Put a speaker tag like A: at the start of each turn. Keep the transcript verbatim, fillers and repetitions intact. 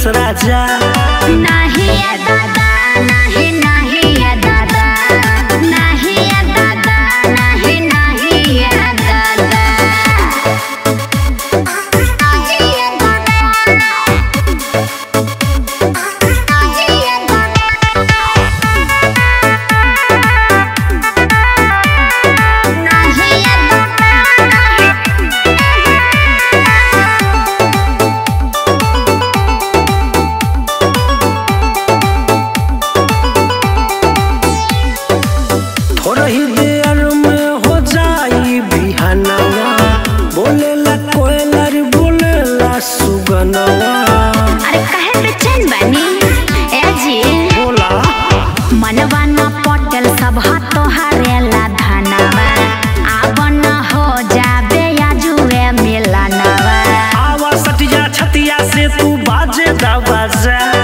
A: राजा।
B: नहीं है दादा नहीं नहीं है दादा नहीं है दादा नहीं नहीं है दादा।
A: थोड़ी देर में हो जाई बिहानवा, बोलेला कोयलर बोलेला सुगनवा।
B: अरे कहे बेचैन बनी ए जी
A: बोला
B: मनवा न पटेल सब तोहरेला धनवा आब न हो जाबे आजुए मिलनवा।
A: आवा सटिया छतिया से तू बाजे दा बाजा।